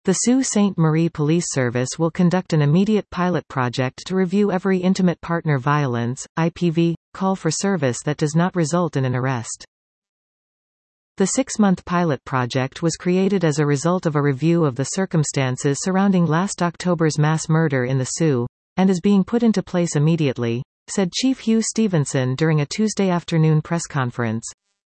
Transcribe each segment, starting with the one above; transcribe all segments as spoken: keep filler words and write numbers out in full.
The Sault Ste. Marie Police Service will conduct an immediate pilot project to review every intimate partner violence (I P V) call for service that does not result in an arrest. The six-month pilot project was created as a result of a review of the circumstances surrounding last October's mass murder in the Sault, and is being put into place immediately, said Chief Hugh Stevenson during a Tuesday afternoon press conference.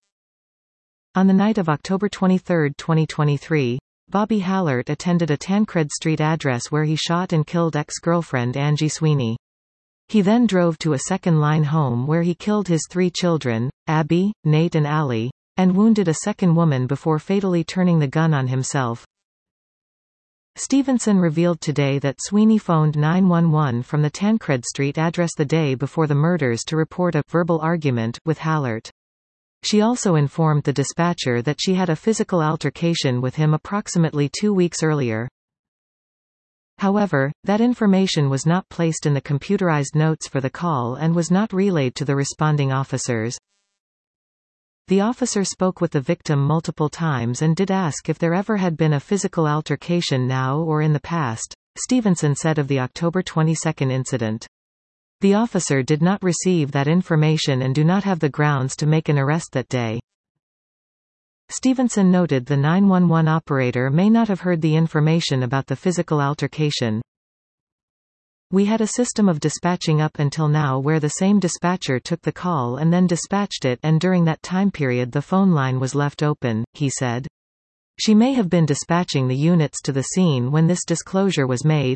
On the night of October twenty-third, twenty twenty-three, Bobby Hallert attended a Tancred Street address where he shot and killed ex-girlfriend Angie Sweeney. He then drove to a second-line home where he killed his three children, Abby, Nate and Allie, and wounded a second woman before fatally turning the gun on himself. Stevenson revealed today that Sweeney phoned nine one one from the Tancred Street address the day before the murders to report a verbal argument with Hallert. She also informed the dispatcher that she had a physical altercation with him approximately two weeks earlier. However, that information was not placed in the computerized notes for the call and was not relayed to the responding officers. The officer spoke with the victim multiple times and did ask if there ever had been a physical altercation now or in the past, Stevenson said of the October twenty-second incident. The officer did not receive that information and do not have the grounds to make an arrest that day. Stevenson noted the nine one one operator may not have heard the information about the physical altercation. We had a system of dispatching up until now where the same dispatcher took the call and then dispatched it, and during that time period the phone line was left open, he said. She may have been dispatching the units to the scene when this disclosure was made.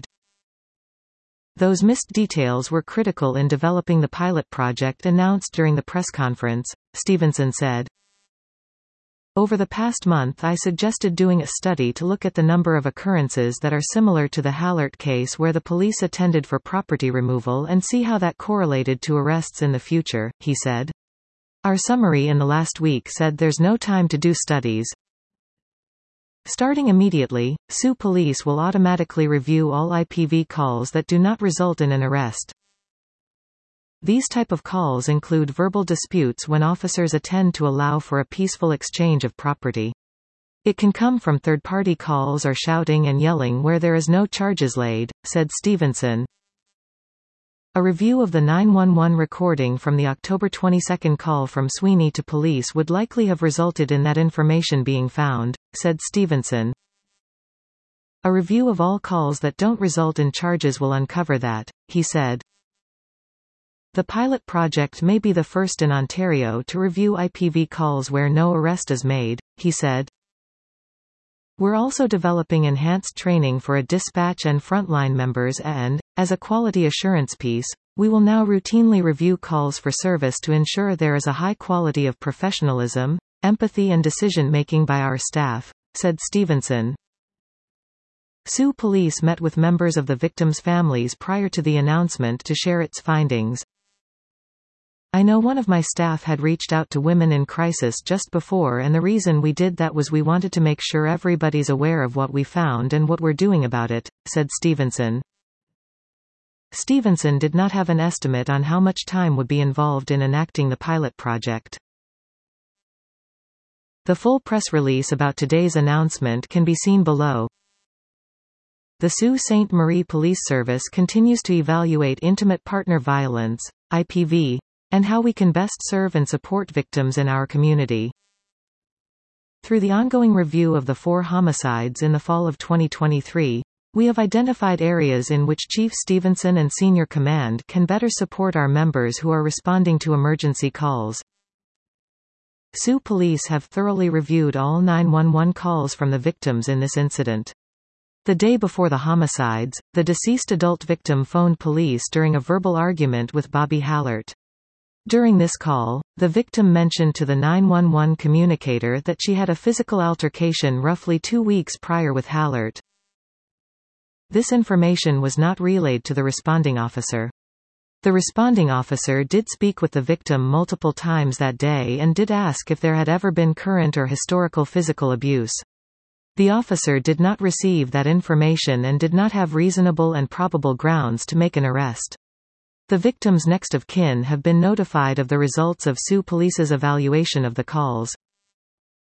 Those missed details were critical in developing the pilot project announced during the press conference, Stevenson said. Over the past month I suggested doing a study to look at the number of occurrences that are similar to the Hallert case where the police attended for property removal and see how that correlated to arrests in the future, he said. Our summary in the last week said there's no time to do studies. Starting immediately, Sault Police will automatically review all I P V calls that do not result in an arrest. These type of calls include verbal disputes when officers attend to allow for a peaceful exchange of property. It can come from third-party calls or shouting and yelling where there is no charges laid, said Stevenson. A review of the nine one one recording from the October twenty-second call from Sweeney to police would likely have resulted in that information being found, said Stevenson. A review of all calls that don't result in charges will uncover that, he said. The pilot project may be the first in Ontario to review I P V calls where no arrest is made, he said. We're also developing enhanced training for a dispatch and frontline members and, as a quality assurance piece, we will now routinely review calls for service to ensure there is a high quality of professionalism, empathy and decision-making by our staff, said Stevenson. Sault Police met with members of the victims' families prior to the announcement to share its findings. I know one of my staff had reached out to women in crisis just before, and the reason we did that was we wanted to make sure everybody's aware of what we found and what we're doing about it, said Stevenson. Stevenson did not have an estimate on how much time would be involved in enacting the pilot project. The full press release about today's announcement can be seen below. The Sault Ste. Marie Police Service continues to evaluate intimate partner violence, I P V, and how we can best serve and support victims in our community. Through the ongoing review of the four homicides in the fall of twenty twenty-three, we have identified areas in which Chief Stevenson and Senior Command can better support our members who are responding to emergency calls. Sault Police have thoroughly reviewed all nine one one calls from the victims in this incident. The day before the homicides, the deceased adult victim phoned police during a verbal argument with Bobby Hallert. During this call, the victim mentioned to the nine one one communicator that she had a physical altercation roughly two weeks prior with Hallert. This information was not relayed to the responding officer. The responding officer did speak with the victim multiple times that day and did ask if there had ever been current or historical physical abuse. The officer did not receive that information and did not have reasonable and probable grounds to make an arrest. The victim's next of kin have been notified of the results of Sault Police's evaluation of the calls.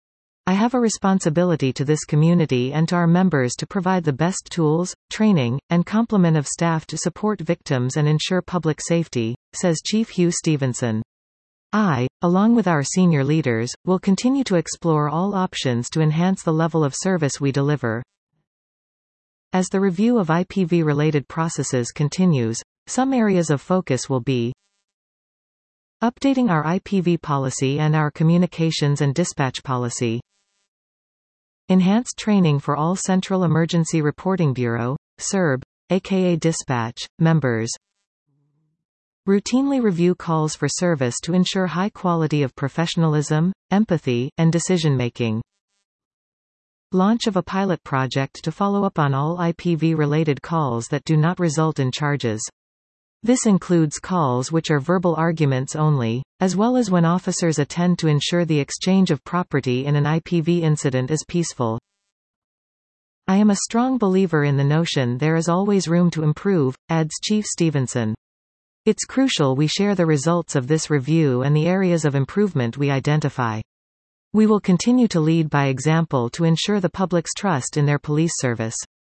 I have a responsibility to this community and to our members to provide the best tools, training, and complement of staff to support victims and ensure public safety, says Chief Hugh Stevenson. I, along with our senior leaders, will continue to explore all options to enhance the level of service we deliver. As the review of I P V-related processes continues, some areas of focus will be updating our I P V policy and our communications and dispatch policy, enhanced training for all Central Emergency Reporting Bureau, S E R B, aka dispatch, members, routinely review calls for service to ensure high quality of professionalism, empathy, and decision-making. Launch of a pilot project to follow up on all I P V-related calls that do not result in charges. This includes calls which are verbal arguments only, as well as when officers attend to ensure the exchange of property in an I P V incident is peaceful. I am a strong believer in the notion there is always room to improve, adds Chief Stevenson. It's crucial we share the results of this review and the areas of improvement we identify. We will continue to lead by example to ensure the public's trust in their police service.